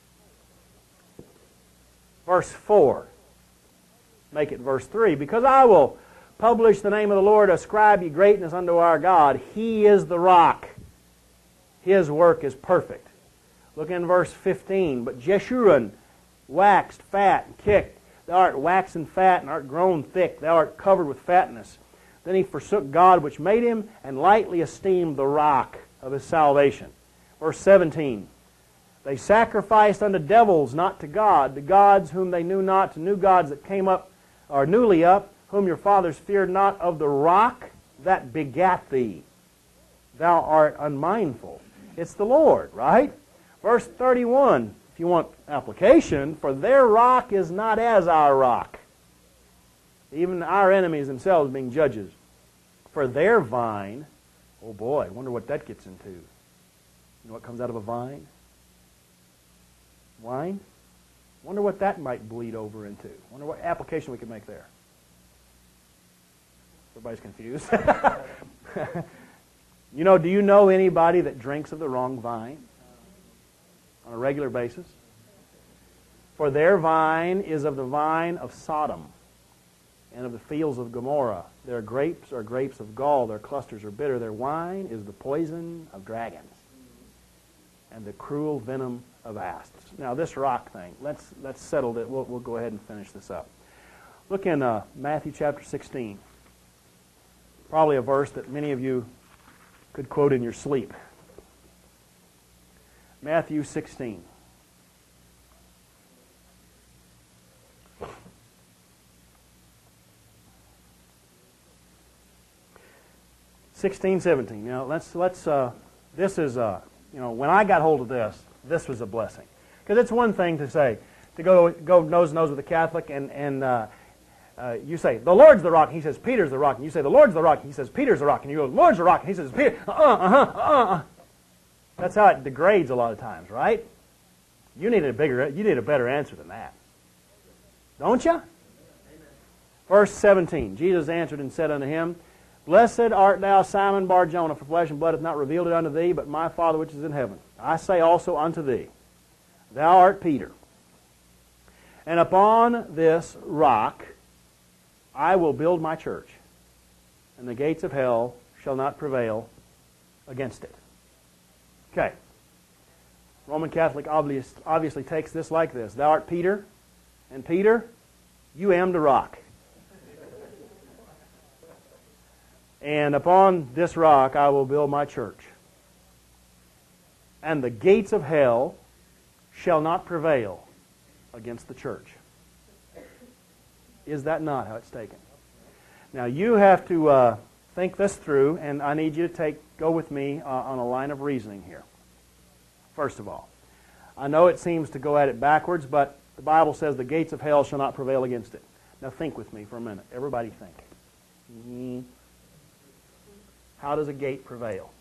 verse 4. Make it verse 3. Because I will publish the name of the Lord, ascribe ye greatness unto our God. He is the rock. His work is perfect. Look in verse 15. But Jeshurun waxed fat and kicked. Thou art waxen fat and art grown thick. Thou art covered with fatness. Then he forsook God which made him, and lightly esteemed the rock of his salvation. Verse 17. They sacrificed unto devils, not to God, to gods whom they knew not, to new gods that came up, or newly up, whom your fathers feared not, of the rock that begat thee. Thou art unmindful. It's the Lord, right? Verse 31, if you want application, for their rock is not as our rock, even our enemies themselves being judges. For their vine, oh boy, I wonder what that gets into. You know what comes out of a vine? Wine? Wonder what that might bleed over into. Wonder what application we could make there. Everybody's confused. Do you know anybody that drinks of the wrong vine on a regular basis? For their vine is of the vine of Sodom and of the fields of Gomorrah. Their grapes are grapes of gall, their clusters are bitter. Their wine is the poison of dragons and the cruel venom of asps. Now this rock thing, let's settle it. We'll go ahead and finish this up. Look in Matthew chapter 16. Probably a verse that many of you could quote in your sleep. Matthew 16. Now let's this is when I got hold of this was a blessing. Because it's one thing to say, to go nose to nose with a Catholic and you say, the Lord's the rock, and he says, Peter's the rock. And you say, the Lord's the rock, and he says, Peter's the rock. And you go, the Lord's the rock, and he says, Peter, That's how it degrades a lot of times, right? You need a better answer than that. Don't you? Verse 17, Jesus answered and said unto him, Blessed art thou, Simon Bar-Jonah, for flesh and blood hath not revealed it unto thee, but my Father which is in heaven. I say also unto thee, Thou art Peter, and upon this rock I will build my church, and the gates of hell shall not prevail against it. Okay. Roman Catholic obviously takes this like this. Thou art Peter, and Peter, you am the rock. And upon this rock I will build my church. And the gates of hell shall not prevail against the church. Is that not how it's taken? Now you have to think this through, and I need you to go with me on a line of reasoning here. First of all, I know it seems to go at it backwards, but the Bible says the gates of hell shall not prevail against it. Now think with me for a minute. Everybody think. How does a gate prevail?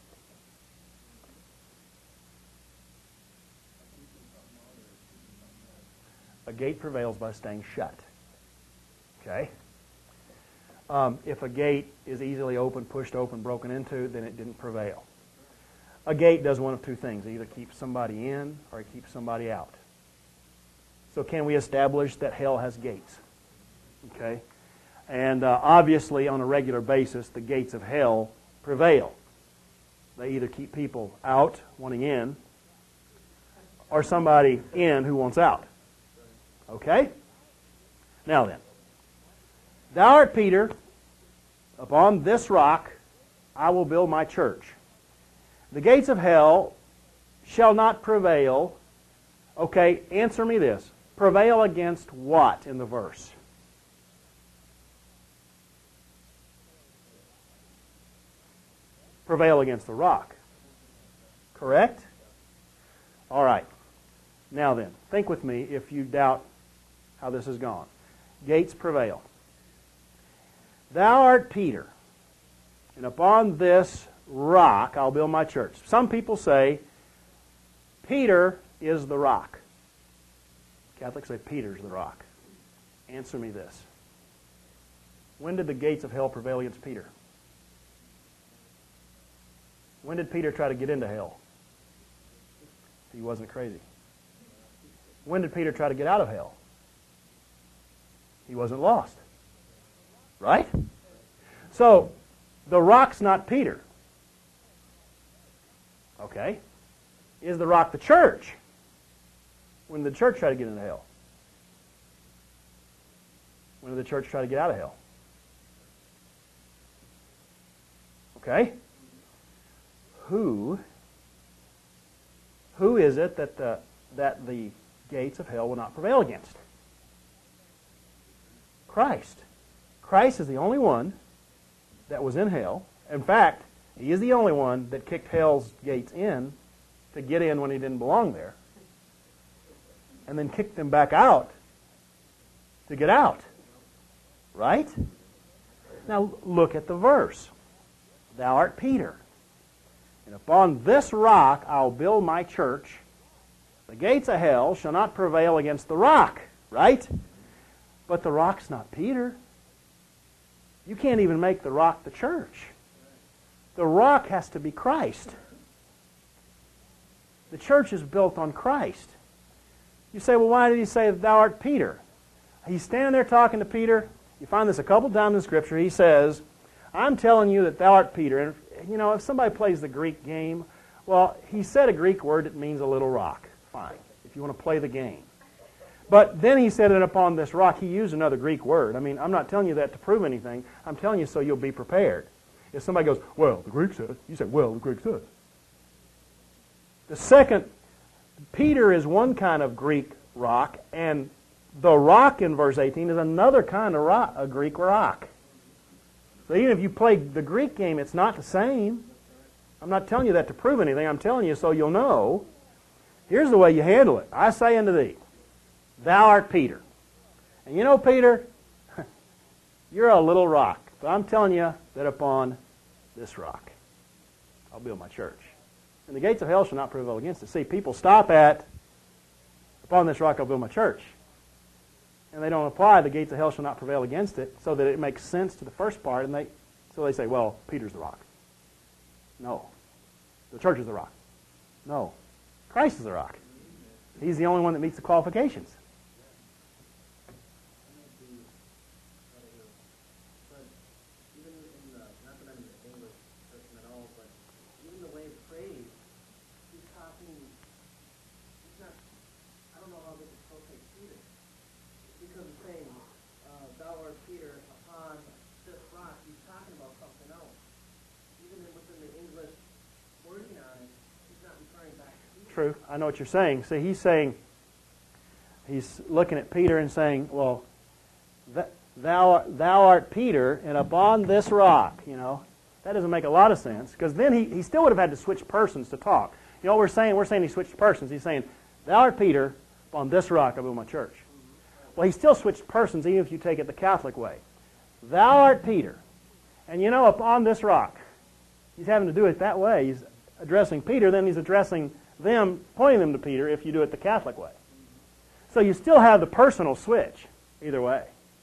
A gate prevails by staying shut. Okay? If a gate is easily opened, pushed open, broken into, then it didn't prevail. A gate does one of two things. It either keeps somebody in or it keeps somebody out. So can we establish that hell has gates? Okay? And obviously, on a regular basis, the gates of hell prevail. They either keep people out, wanting in, or somebody in who wants out. Okay? Now then, thou art Peter, upon this rock I will build my church. The gates of hell shall not prevail. Okay, answer me this. Prevail against what in the verse? Prevail against the rock. Correct? All right. Now then, think with me if you doubt how this has gone. Gates prevail. Thou art Peter, and upon this rock I'll build my church. Some people say Peter is the rock. Catholics say Peter's the rock. Answer me this. When did the gates of hell prevail against Peter? When did Peter try to get into hell? He wasn't crazy. When did Peter try to get out of hell? He wasn't lost. Right? So, the rock's not Peter. Okay? Is the rock the church? When did the church try to get into hell? When did the church try to get out of hell? Okay? Who is it that the gates of hell will not prevail against? Christ. Christ is the only one that was in hell. In fact, he is the only one that kicked hell's gates in to get in when he didn't belong there, and then kicked them back out to get out. Right? Now look at the verse. Thou art Peter, and upon this rock I'll build my church. The gates of hell shall not prevail against the rock. Right? But the rock's not Peter. You can't even make the rock the church. The rock has to be Christ. The church is built on Christ. You say, well, why did he say, thou art Peter? He's standing there talking to Peter. You find this a couple times in Scripture. He says, I'm telling you that thou art Peter. And, you know, if somebody plays the Greek game, well, he said a Greek word that means a little rock. Fine, if you want to play the game. But then he said it upon this rock. He used another Greek word. I mean, I'm not telling you that to prove anything. I'm telling you so you'll be prepared. If somebody goes, well, the Greek says, you say, well, the Greek says. The second, Peter is one kind of Greek rock, and the rock in verse 18 is another kind of rock, a Greek rock. So even if you play the Greek game, it's not the same. I'm not telling you that to prove anything. I'm telling you so you'll know. Here's the way you handle it. I say unto thee, thou art Peter. And you know, Peter, you're a little rock. But I'm telling you that upon this rock, I'll build my church. And the gates of hell shall not prevail against it. See, people stop at, upon this rock I'll build my church. And they don't apply the gates of hell shall not prevail against it so that it makes sense to the first part. And so they say, well, Peter's the rock. No. The church is the rock. No. Christ is the rock. He's the only one that meets the qualifications. true. I know what you're saying. See, he's looking at Peter and saying, well, thou art Peter, and upon this rock, That doesn't make a lot of sense, because then he still would have had to switch persons to talk. You know what we're saying? We're saying he switched persons. He's saying, thou art Peter, upon this rock I build my church. Well, he still switched persons, even if you take it the Catholic way. Thou art Peter, and upon this rock. He's having to do it that way. He's addressing Peter, then he's addressing them, pointing them to Peter, if you do it the Catholic way. So you still have the personal switch, either way.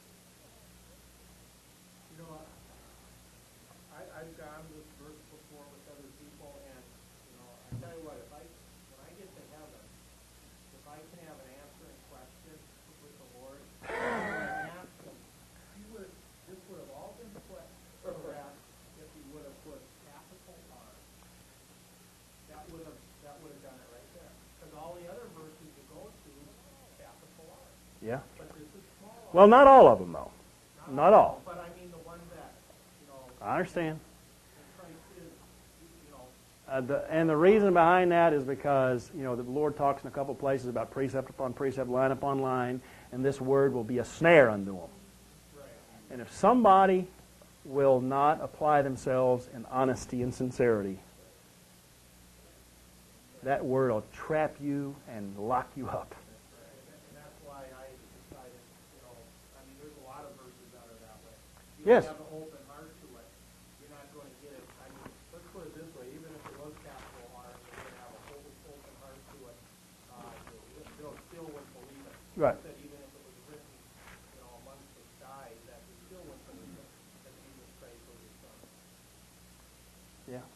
I've gone this verse before with other people, and I tell you what, when I get to heaven, if I can have an answering question with the Lord, I ask him, this would have all been put to rest if he would have put capital R. That would have done it right there. Because all the other verses you go to, capital R. Yeah. But this is small R. Well, not all of them, though. Not all. But I mean the one that, I understand. Christ is, And the reason behind that is because, the Lord talks in a couple places about precept upon precept, line upon line, and this word will be a snare unto them. Right. And if somebody will not apply themselves in honesty and sincerity, that word will trap you and lock you up. And that's why I decided, there's a lot of verses that are that way. Yes. Have an open heart to it. You're not going to get it. Let's put it this way. Even if it was capital R, you're going to have a whole open heart to it. They'll still wouldn't believe it. Right. That even if it was written, amongst the skies, that they still wouldn't believe it. That Jesus Christ was his son. Yeah.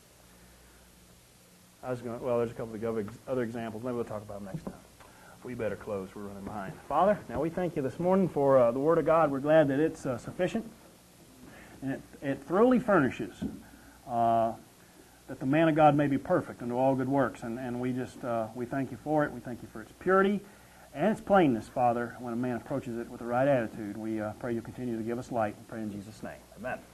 There's a couple of other examples. Maybe we'll talk about them next time. We better close. We're running behind. Father, now we thank you this morning for the Word of God. We're glad that it's sufficient. And it thoroughly furnishes that the man of God may be perfect unto all good works. And we thank you for it. We thank you for its purity and its plainness, Father, when a man approaches it with the right attitude. We pray you continue to give us light. We pray in Jesus' name. Amen.